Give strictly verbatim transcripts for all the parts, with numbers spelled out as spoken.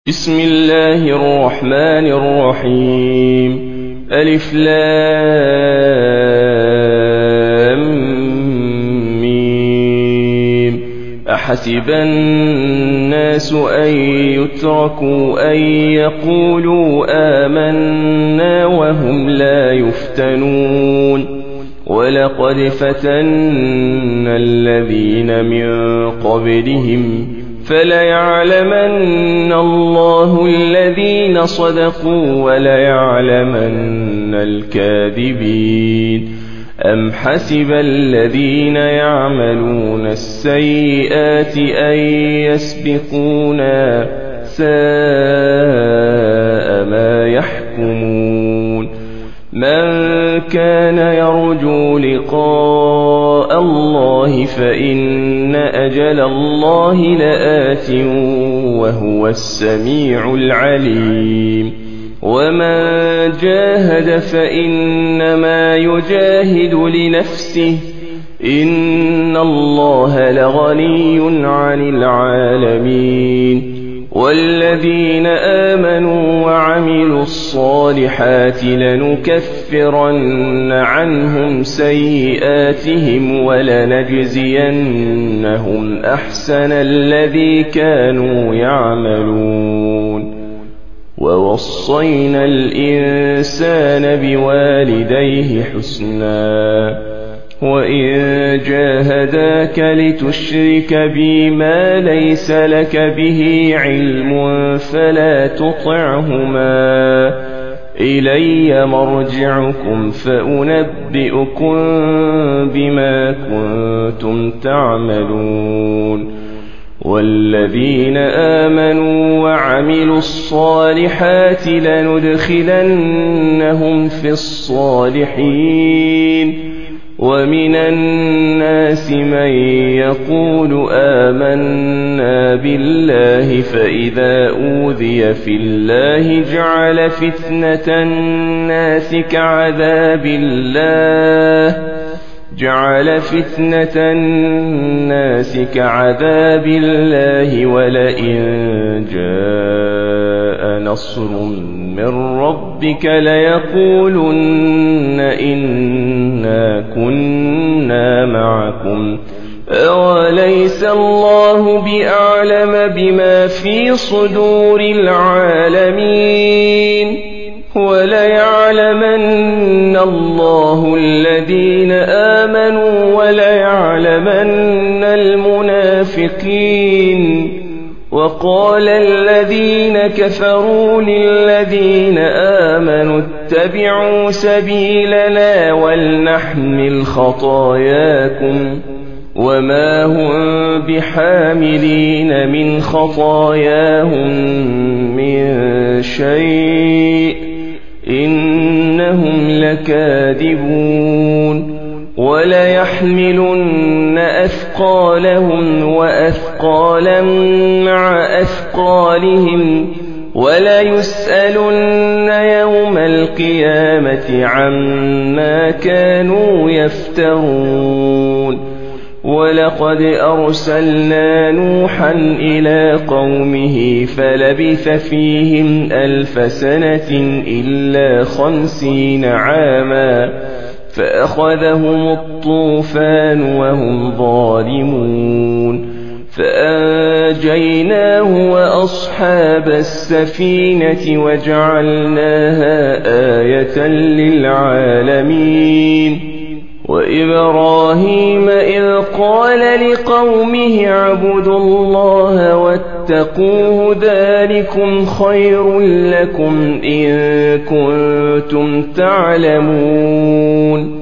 بسم الله الرحمن الرحيم ألف لام ميم أحسب الناس أن يتركوا أن يقولوا آمنا وهم لا يفتنون ولقد فتنا الذين من قبلهم فليعلمن الله الذين صدقوا وليعلمن الكاذبين أم حسب الذين يعملون السيئات أن يسبقونا ساء ما يحكمون من كان يرجو لقاء الله فإن أجل الله لآت وهو السميع العليم ومن جاهد فإنما يجاهد لنفسه إن الله لغني عن العالمين والذين آمنوا وعملوا الصالحات لنكفرن عنهم سيئاتهم ولنجزينهم أحسن الذي كانوا يعملون ووصينا الإنسان بوالديه حسنا وإن جاهداك لتشرك بي ما ليس لك به علم فلا تطعهما إلي مرجعكم فأنبئكم بما كنتم تعملون والذين آمنوا وعملوا الصالحات لندخلنهم في الصالحين ومن الناس من يقول آمنا بالله فإذا أوذي في الله جعل فتنة الناس كعذاب الله جعل فتنة الناس كعذاب الله ولئن جاء نصر من ربك ليقولن إنا كنا معكم أوليس الله بأعلم بما في صدور العالمين وليعلمن الله الذين آمنوا وليعلمن المنافقين وقال الذين كفروا للذين آمنوا اتبعوا سبيلنا ولنحمل خطاياكم وما هم بحاملين من خطاياهم من شيء إنهم لكاذبون وليحملن أثقالهم وأثقالا مع أثقالهم وليسألن يوم القيامة عما كانوا يفترون ولقد أرسلنا نوحا إلى قومه فلبث فيهم ألف سنة إلا خمسين عاما فأخذهم الطوفان وهم ظالمون فأنجيناه وأصحاب السفينة وجعلناها آية للعالمين وإبراهيم إذ قال لقومه اعبدوا الله واتقوه ذلكم خير لكم إن كنتم تعلمون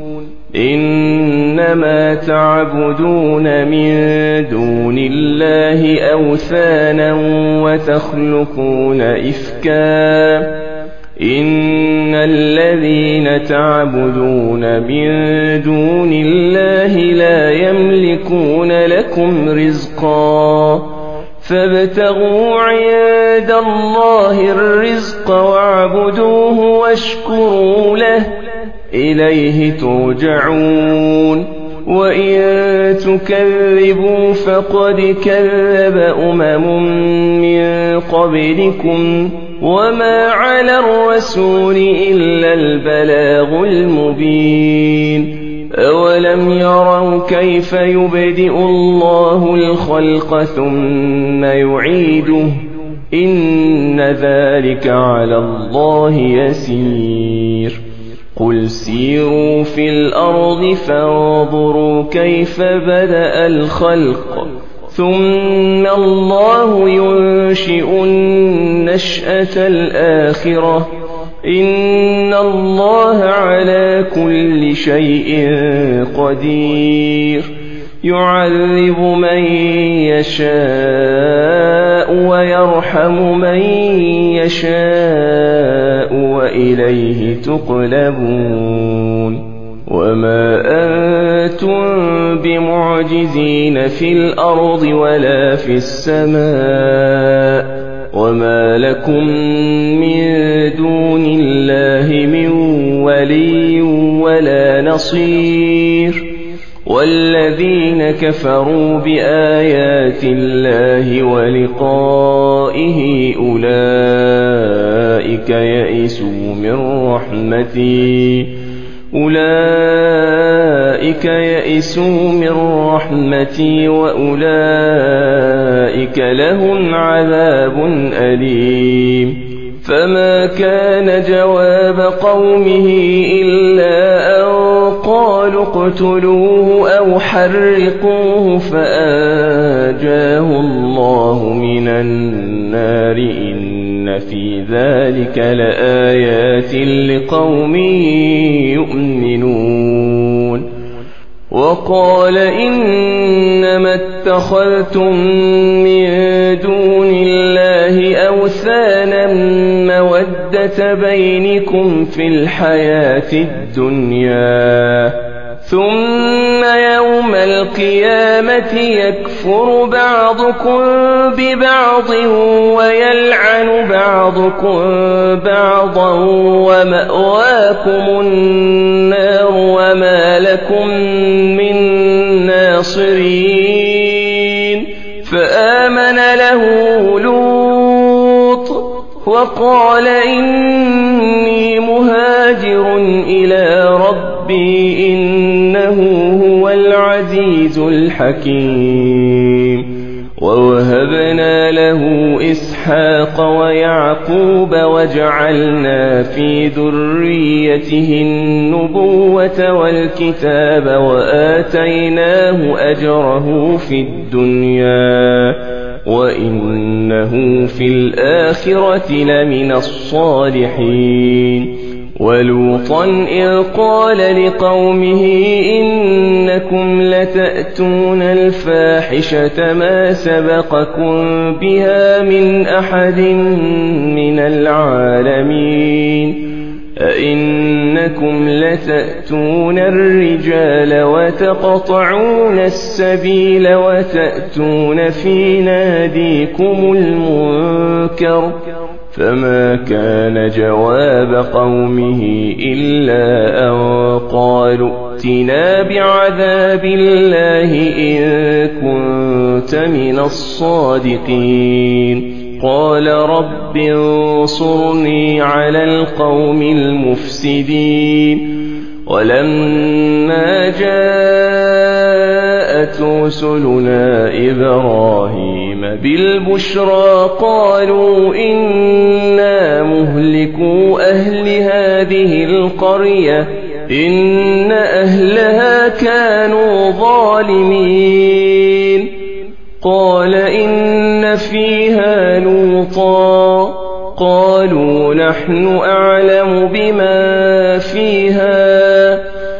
إنما تعبدون من دون الله أوثانا وتخلقون إفكا إن الذين تعبدون من دون الله لا يملكون لكم رزقا فابتغوا عند الله الرزق واعبدوه واشكروا له إليه ترجعون وإن تكذبوا فقد كذب أمم من قبلكم وما على الرسول إلا البلاغ المبين أولم يروا كيف يبدئ الله الخلق ثم يعيده إن ذلك على الله يسير قل سيروا في الأرض فانظروا كيف بدأ الخلق ثم الله ينشئ النشأة الآخرة إن الله على كل شيء قدير يعذب من يشاء ويرحم من يشاء وإليه تقلبون وما أنتم بمعجزين في الأرض ولا في السماء وما لكم من دون الله من ولي ولا نصير والذين كفروا بآيات الله ولقائه أولئك يئسوا من رحمتي أولئك يئسوا من رحمتي وأولئك لهم عذاب أليم فما كان جواب قومه إلا أن قالوا اقتلوه أو حرقوه فأنجاه الله من النار إن في ذلك لآيات لقوم يؤمنون وقال إنما اتخذتم من دون الله أوثانا مودة بينكم في الحياة الدنيا ثم يوم القيامة يكفر بعضكم ببعض ويلعن بعضكم بعضا ومأواكم النار وما لكم من ناصرين فآمن له لوط وقال إني مهاجر إلى ربي إنه هو العزيز الحكيم ووهبنا له إسحاق ويعقوب وجعلنا في ذريته النبوة والكتاب وآتيناه أجره في الدنيا وإنه في الآخرة لمن الصالحين ولوطا إذ قال لقومه إنكم لتأتون الفاحشة ما سبقكم بها من أحد من العالمين أئنكم لتأتون الرجال وتقطعون السبيل وتأتون في ناديكم المنكر فما كان جواب قومه إلا أن قالوا ائتنا بعذاب الله إن كنت من الصادقين قال رب انصرني على القوم المفسدين ولما جاءت رسلنا إبراهيم بالبشرى قالوا إنا مهلكو أهل هذه القرية إن أهلها كانوا ظالمين قال إن فيها لوطا قالوا نحن أعلم بما فيها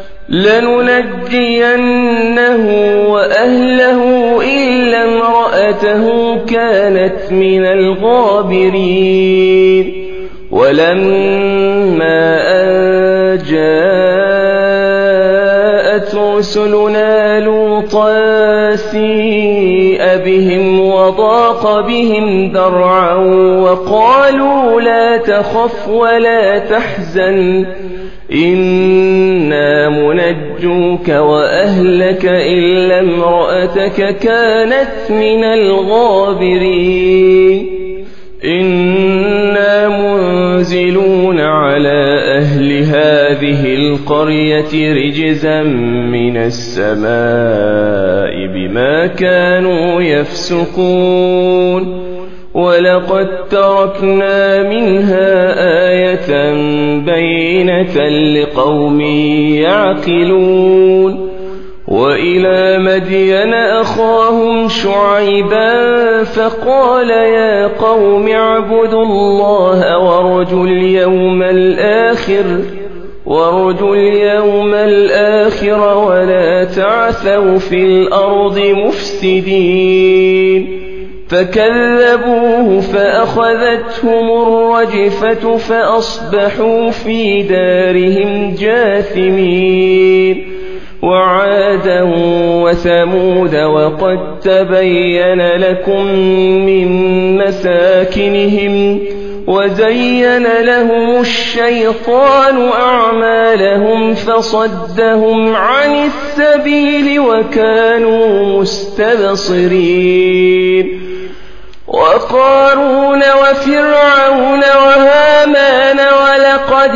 لننجينه وأهله إلا امرأته كانت من الغابرين ولما أن جاءت رسلنا لوطا سيء بهم وضاق بهم ذرعا وقالوا لا تخف ولا تحزن إنا منجوك وأهلك إلا امرأتك كانت من الغابرين إنا منزلون على أهل هذه القرية رجزا من السماء بما كانوا يفسقون ولقد تركنا منها آية بينة لقوم يعقلون وإلى مدين أخاهم شعيبا فقال يا قوم اعبدوا الله وارجوا اليوم الآخر وارجوا اليوم الآخر ولا تعثوا في الأرض مفسدين فكذبوه فأخذتهم الرجفة فأصبحوا في دارهم جاثمين وعادا وثمود وقد تبين لكم من مساكنهم وزين لهم الشيطان أعمالهم فصدهم عن السبيل وكانوا مستبصرين وقارون وفرعون وهامان ولقد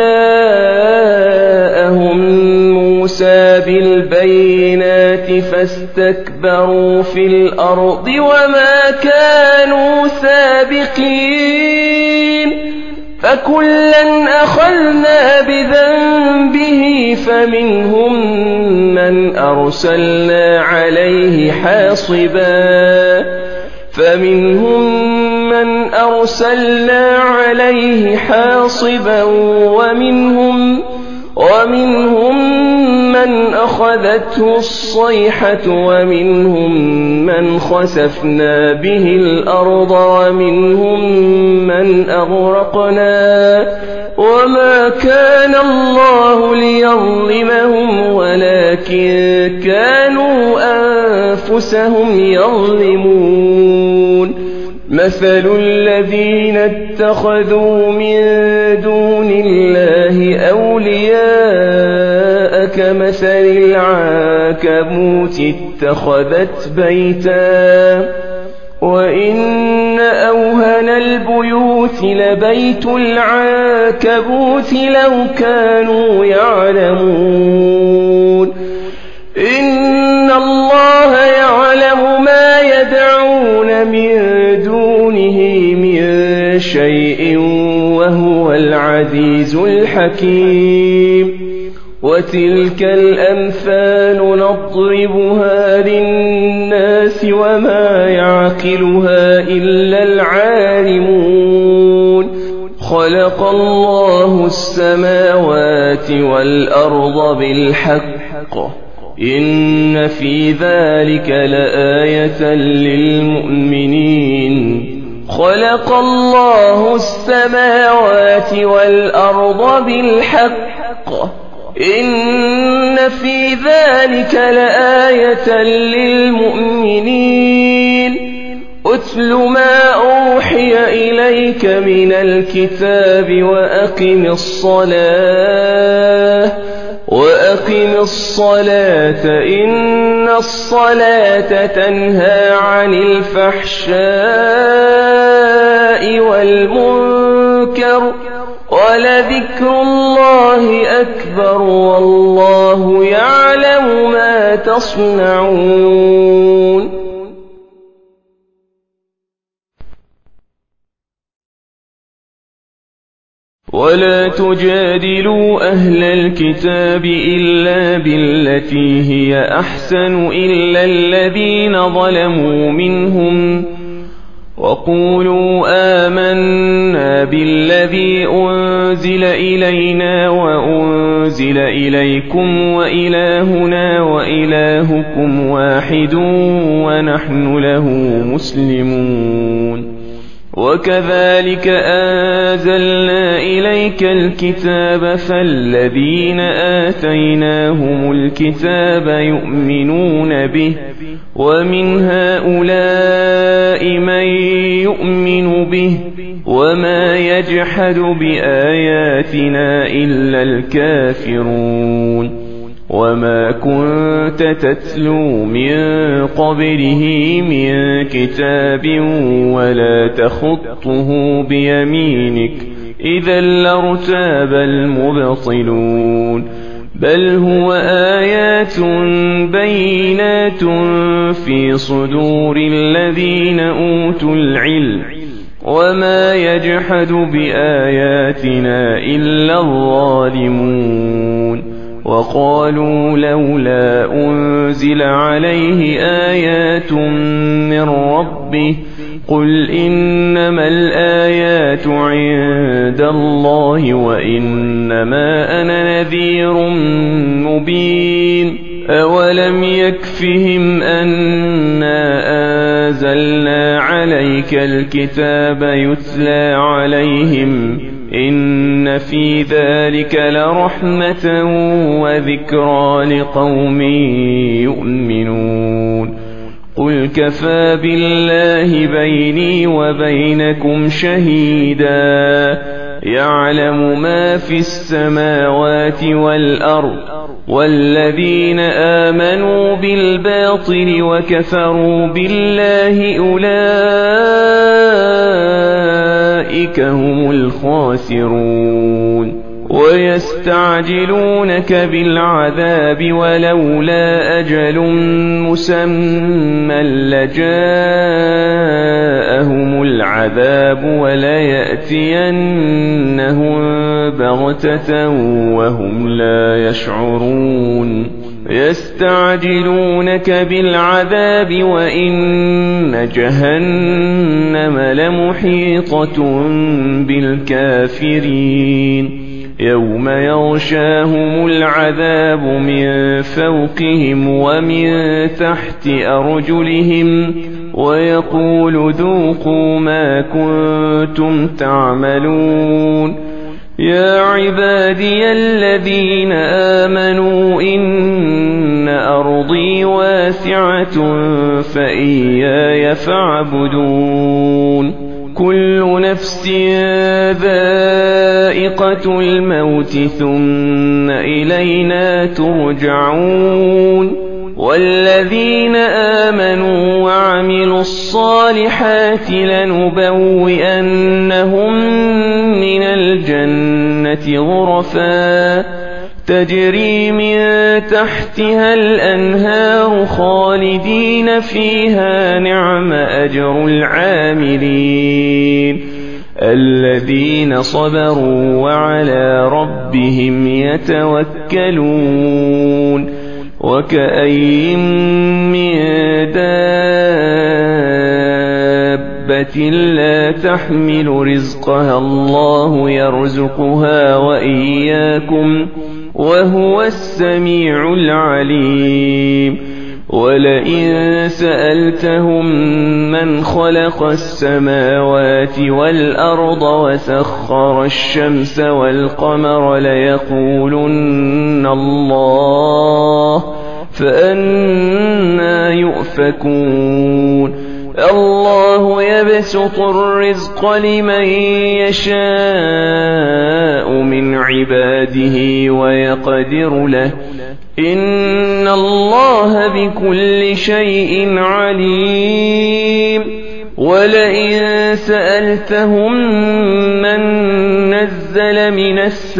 جاءهم موسى بالبينات فاستكبروا في الأرض وما كانوا سابقين فكلا أخذنا بذنبه فمنهم من أرسلنا عليه حاصبا فمنهم من أرسلنا عليه حاصبا ومنهم ومنهم من أخذته الصيحة ومنهم من خسفنا به الأرض ومنهم من أغرقنا وما كان الله ليظلمهم ولكن كانوا أنفسهم يظلمون مثل الذين اتخذوا من دون الله أولياء كمثل العنكبوت اتخذت بيتا وإن أوهن البيوت لبيت العنكبوت لو كانوا يعلمون إن الله يعلم ما يدعون من دونه من شيء وهو العزيز الحكيم وتلك الأمثال نضربها للناس وما يعقلها إلا العالمون خلق الله السماوات والأرض بالحق إن في ذلك لآية للمؤمنين خلق الله السماوات والأرض بالحق إن في ذلك لآية للمؤمنين أتل ما أوحي إليك من الكتاب وأقم الصلاة وأقم الصلاة إن الصلاة تنهى عن الفحشاء والمنكر ولذكر الله أكبر والله يعلم ما تصنعون ولا تجادلوا أهل الكتاب إلا بالتي هي أحسن إلا الذين ظلموا منهم وقولوا آمنا بالذي أنزل إلينا وأنزل إليكم وإلهنا وإلهكم واحد ونحن له مسلمون وكذلك أنزلنا إليك الكتاب فالذين آتيناهم الكتاب يؤمنون به ومن هؤلاء من يؤمن به وما يجحد بآياتنا إلا الكافرون وما كنت تتلو من قبله من كتاب ولا تخطه بيمينك إذا لارتاب المبطلون بل هو آيات بينات في صدور الذين أوتوا العلم وما يجحد بآياتنا إلا الظالمون وقالوا لولا أنزل عليه آيات من ربه قل إنما الآيات عند الله وإنما أنا نذير مبين أولم يكفهم أنا أنزلنا عليك الكتاب يتلى عليهم إن في ذلك لرحمة وذكرى لقوم يؤمنون قل كفى بالله بيني وبينكم شهيدا يعلم ما في السماوات والأرض والذين آمنوا بالباطل وكفروا بالله أولئك هم الخاسرون ويستعجلونك بالعذاب ولولا أجل مسمى لجاءهم العذاب وليأتينهم بغتة وهم لا يشعرون يستعجلونك بالعذاب وإن جهنم لمحيطة بالكافرين يوم يغشاهم العذاب من فوقهم ومن تحت أرجلهم ويقول ذوقوا ما كنتم تعملون يا عبادي الذين آمنوا إن أرضي واسعة فإياي فاعبدون كل نفس ذائقة الموت ثم إلينا ترجعون والذين آمنوا وعملوا الصالحات لنبوئنهم من الجنة غرفا تجري من تحتها الأنهار خالدين فيها نعم أجر العاملين الذين صبروا وعلى ربهم يتوكلون وكأين من دابة لا تحمل رزقها الله يرزقها وإياكم وهو السميع العليم ولئن سألتهم من خلق السماوات والأرض وسخر الشمس والقمر ليقولن الله فأنى يؤفكون الله يبسط الرزق لمن يشاء من عباده ويقدر له إن الله بكل شيء عليم ولئن سألتهم من نزل من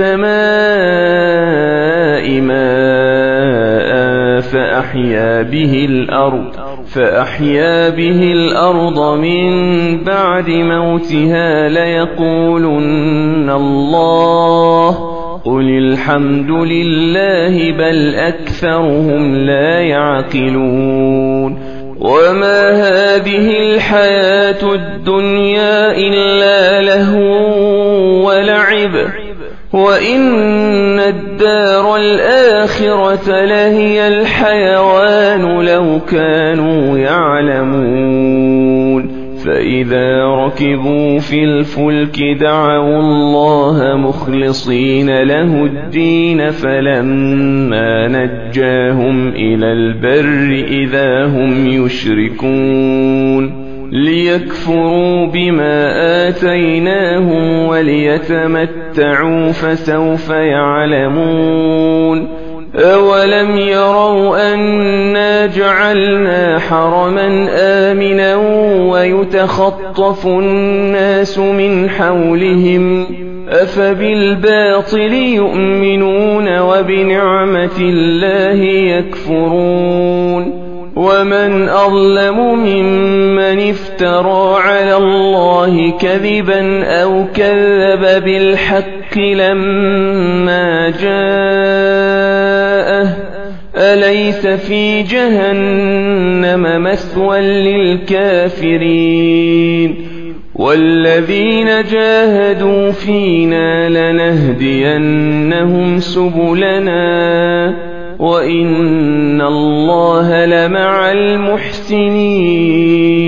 السماء ماء فأحيا به الأرض فأحيا به الأرض من بعد موتها ليقولن الله قل الحمد لله بل أكثرهم لا يعقلون وما هذه الحياة الدنيا إلا لهو ولعب وإن الدار الآخرة لهي الحيوان لو كانوا يعلمون فإن وإذا ركبوا في الفلك دعوا الله مخلصين له الدين فلما نجاهم إلى البر إذا هم يشركون ليكفروا بما آتيناهم وليتمتعوا فسوف يعلمون أولم يروا أنا جعلنا حرما آمنا ويتخطف الناس من حولهم أفبالباطل يؤمنون وبنعمة الله يكفرون ومن أظلم ممن افترى على الله كذبا أو كذب بالحق لما جاءه أليس في جهنم مثوى للكافرين والذين جاهدوا فينا لنهدينهم سبلنا وإن الله لمع المحسنين